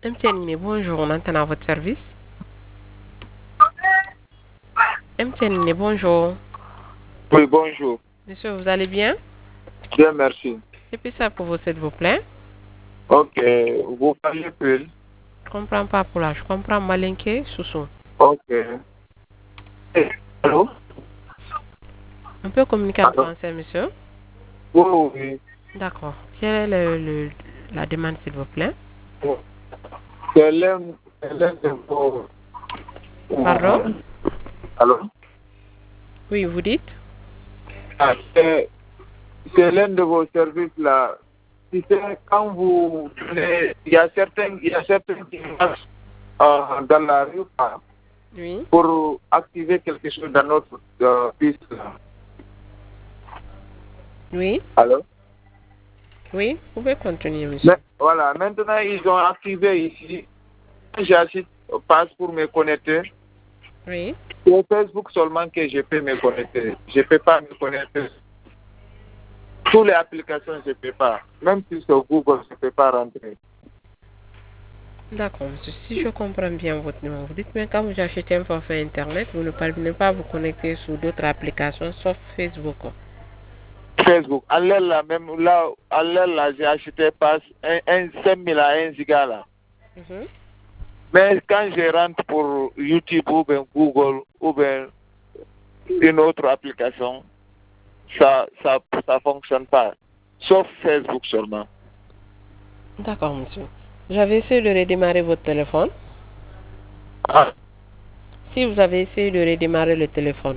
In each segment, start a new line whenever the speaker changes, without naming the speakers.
MTN, bonjour, on entend à votre service. MTN, bonjour.
Oui, bonjour.
Monsieur, vous allez bien?
Bien, merci.
C'est plus ça pour vous, s'il vous plaît.
Ok, vous parlez plus?
Je comprends pas pour là. Je comprends malinqué, Soussou.
Ok. Allô?
On peut communiquer en
Allô?
français, monsieur?
Oui, oui.
D'accord. Quelle est la demande, s'il vous plaît?
C'est l'un de vos...
Pardon?
Allô?
Oui, vous dites?
Ah, c'est l'un de vos services là. Si c'est quand vous... Il y a certains qui marchent dans la rue
Oui.
pour activer quelque chose dans notre piste là.
Oui.
Allô?
Oui, vous pouvez continuer, monsieur.
Mais, voilà, maintenant ils ont activé ici. J'achète passe pour me connecter.
Oui.
C'est Facebook seulement que je peux me connecter. Je ne peux pas me connecter. Toutes les applications, je ne peux pas. Même si c'est Google, je ne peux pas rentrer.
D'accord, monsieur. Si je comprends bien votre numéro, vous dites bien quand vous achetez un forfait Internet, vous ne parvenez pas à vous connecter sur d'autres applications sauf Facebook.
Facebook. À l'aile là, même là, à l'aile là, j'ai acheté passe un 5000 à 1 giga là.
Mhm.
Mais quand je rentre pour YouTube ou bien Google ou bien une autre application, ça fonctionne pas. Sauf Facebook seulement.
D'accord, monsieur. J'avais essayé de redémarrer votre téléphone.
Ah,
Si vous avez essayé de redémarrer le téléphone.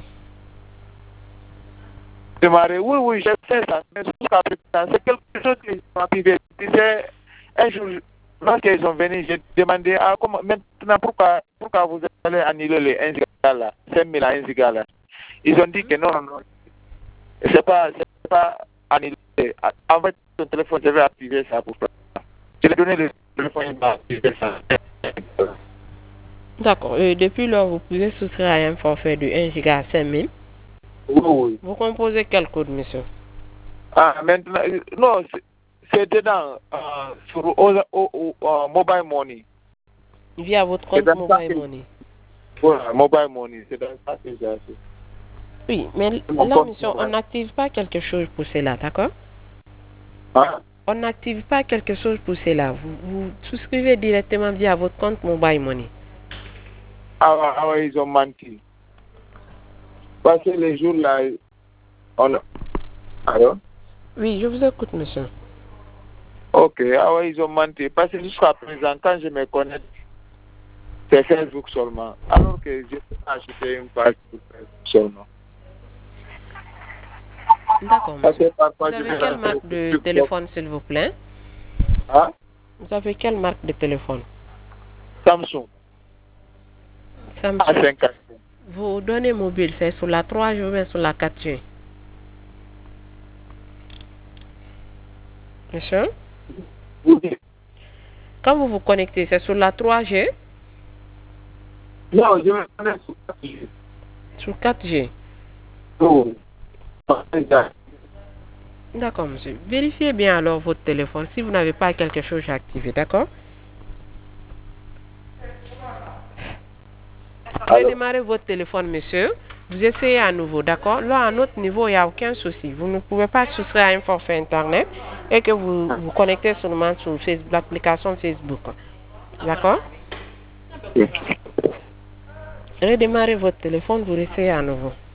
démarrer. Oui, oui, j'ai fait ça. Mais jusqu'à présent, c'est quelque chose qui m'a privé. C'est un jour, lorsqu'ils sont venus, j'ai demandé comment, maintenant pourquoi vous allez annuler les 1 giga là, 5000 à 1 giga là. Ils ont dit que non, non, non. C'est pas annulé. En fait, ton téléphone, je vais activer ça pour toi. Je vais donner le téléphone, il m'a activé ça.
D'accord. Depuis lors, vous pouvez souscrire à un forfait de 1 giga à 5000.
Oui, oui.
Vous composez quel code, monsieur?
Ah, maintenant, non, c'est dedans, sur Mobile Money.
Via votre
C'est
compte
dans ça
Mobile
que,
Money.
voilà, Mobile Money, c'est dans ça que j'ai acheté.
Oui, mais
C'est mon
là,
compte
monsieur, on
mobile.
n'active pas quelque chose pour cela, d'accord?
Ah,
On n'active pas quelque chose pour cela. Vous souscrivez directement via votre compte Mobile Money.
ils ont menti. Parce que les jours là, on... Alors?
Oui, je vous écoute, monsieur.
Ok, ils ont menti. Parce que jusqu'à présent, quand je me connecte, c'est Facebook seulement. Alors que je peux acheter une page sur Facebook seulement.
D'accord,
Parce
monsieur.
que parfois,
Vous
je
avez
vais
quelle
rentrer
marque
sur
de
TikTok.
téléphone, s'il vous plaît?
Ah,
Vous avez quelle marque de téléphone?
Samsung.
Samsung.
A50.
Vos données mobiles, c'est sur la 3G ou bien sur la 4G? Monsieur?
Oui.
Quand vous vous connectez, c'est sur la 3G?
Non, je me connecte sur 4G.
Sur 4G.
Oh.
D'accord, monsieur. Vérifiez bien alors votre téléphone si vous n'avez pas quelque chose à activer, d'accord?
Alors,
Redémarrez votre téléphone, monsieur. Vous essayez à nouveau, d'accord? Là, à notre niveau, il n'y a aucun souci. Vous ne pouvez pas souscrire à un forfait Internet et que vous vous connectez seulement sur l'application Facebook. D'accord? Redémarrez votre téléphone, vous essayez à nouveau.